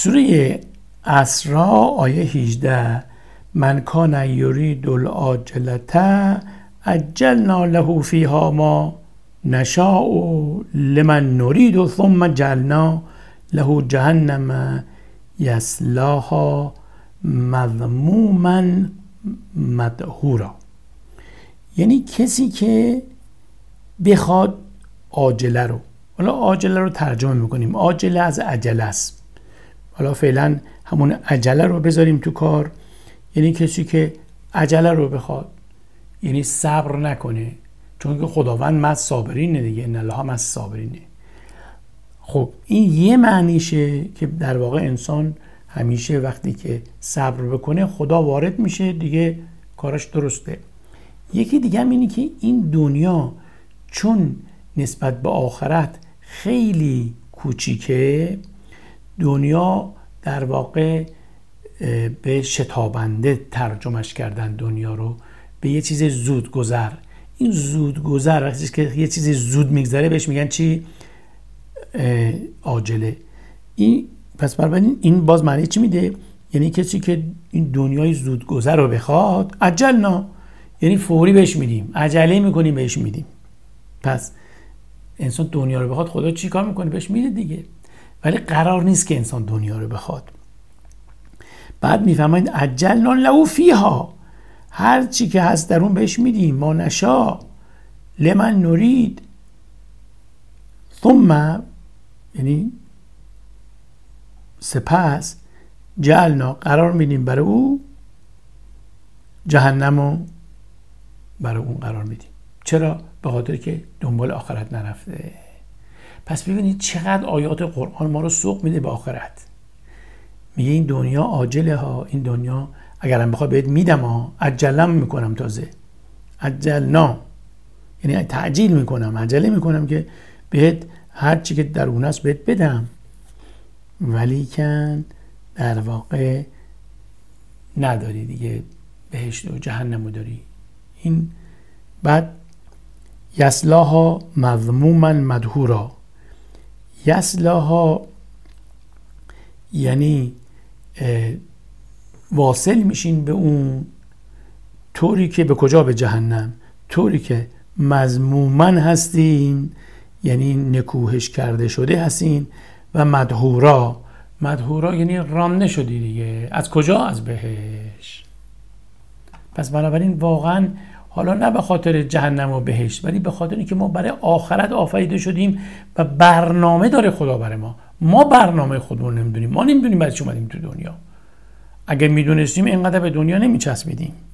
سوره اسراء آیه 18 من کان یرید العاجلة عجلنا له فیها ما نشاء لمن نرید ثم جعلنا له جهنم یصلاها مذموما مدحورا. یعنی کسی که بخواد عاجله رو، حالا عاجله رو ترجمه میکنیم، عاجله از عجله است، حالا فعلا همون عجله رو بذاریم تو کار. یعنی کسی که عجله رو بخواد، یعنی صبر نکنه، چون که خداوند مع الصابرینه دیگه، ان الله مع الصابرینه. خب این یه معنیشه که در واقع انسان همیشه وقتی که صبر بکنه خدا وارد میشه دیگه، کارش درسته. یکی دیگه هم اینه که این دنیا چون نسبت به آخرت خیلی کوچیکه، دنیا در واقع به شتابنده ترجمهش کردن دنیا رو، به یه چیز زودگذر. این زودگذر وقتی که یه چیز زود میگذره بهش میگن چی؟ عاجله. این پس بنابراین این باز معنی چی میده؟ یعنی کسی که این دنیای زودگذر رو بخواد، عجلنا، یعنی فوری بهش میدیم، عجله میکنیم بهش میدیم. پس انسان دنیا رو بخواد، خدا چی کار میکنه؟ بهش میده دیگه. ولی قرار نیست که انسان دنیا رو بخواد. بعد میفهمید عجلنا له فیها، هر چی که هست در اون بهش میدیم، ما نشا لمن نرید، ثم یعنی سپس جعلنا قرار میدیم برای او، جهنمو برای اون قرار میدیم. چرا؟ به خاطر که دنبال آخرت نرفته. پس ببینید چقدر آیات قرآن ما رو سوق میده به آخرت. میگه این دنیا عاجله ها، این دنیا اگرم بخواد بهت میدم ها، عجلم میکنم، تازه عجلنا یعنی تعجیل میکنم، عجله میکنم که بهت هر چی که در اون است بهت بدم، ولی کن در واقع نداری دیگه، بهشت و جهنمو داری. این بعد یصلاها مذموما مدحورا. یصلاها یعنی واصل میشین به اون، طوری که به کجا؟ به جهنم، طوری که مذموما هستین، یعنی نکوهش کرده شده هستین، و مدحورا، مدحورا یعنی رانده شدی دیگه. از کجا؟ از بهشت. پس بنابراین واقعا حالا نه به خاطر جهنم و بهشت، ولی به خاطر اینکه ما برای آخرت آفریده شدیم و برنامه داره خدا برای ما. ما برنامه خودمون نمیدونیم، ما نمیدونیم برای چی اومدیم تو دنیا. اگه میدونستیم اینقدر به دنیا نمیچسبیدیم.